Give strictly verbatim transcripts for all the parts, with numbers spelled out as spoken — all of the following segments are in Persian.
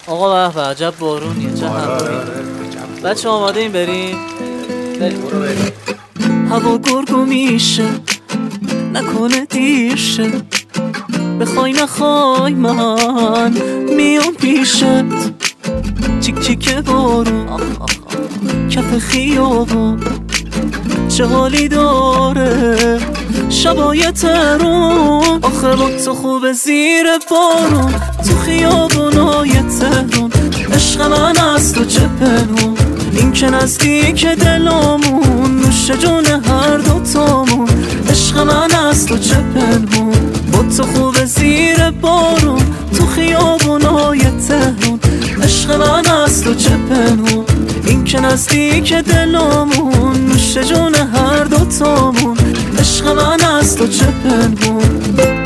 آقا به به عجب بارونیه، چه هوایی. بچه آماده این بریم؟ بریم برو بریم. هوا گرگو میشه نکنه دیر شه، بخوای نخوای من میام پیشت. چیک چیک بارون کف خیابون چه حالی داره شبای تهرون. آخه با تو خوبه زیر بارون تو خیابونای تهرون. عشق من از تو چه پنهون، این که نزدیک دلامون، نوش جون هر دوتامون. عشق من از تو چه پنهون، با تو خوبه زیر بارون تو خیابونای تهرون. عشق من از تو چه پنهون، این که نزدیک دلامون، نوش جون هر دوتامون. عشق من از تو چه پنهون.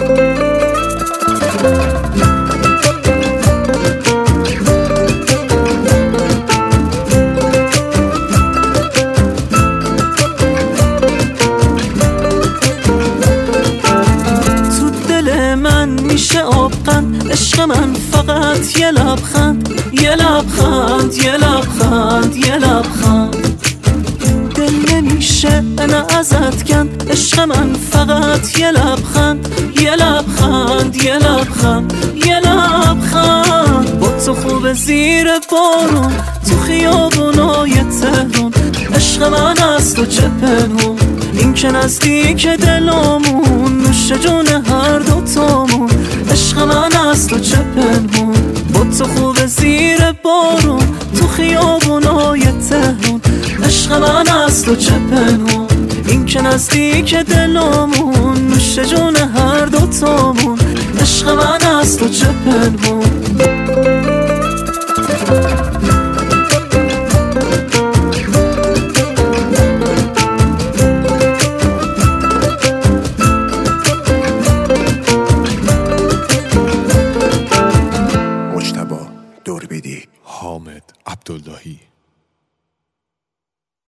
تو دل من میشه آبقند، عشق من فقط یه لبخند، یه لبخند یه لبخند یه لبخند. دل نمیشه انا ازت کند، عشق من فقط یه لبخند، یه لبخند یه لبخند یه لبخند. با تو خوبه زیر بارون تو خیابونای تهرون. عشق من از تو چه پنهون، این که نزدیک دلامون، نوش جون هر دوتامون. عشق من از تو چه پنهون، با تو خوبه زیر بارون تو خیابونای تهرون. عشق من از تو چه پنهون، این که نزدیک دلامون، نوش جون هر دوتامون. عشق من از تو چه پنهون. مجتبی دوربیدی، حامد عبداللهی.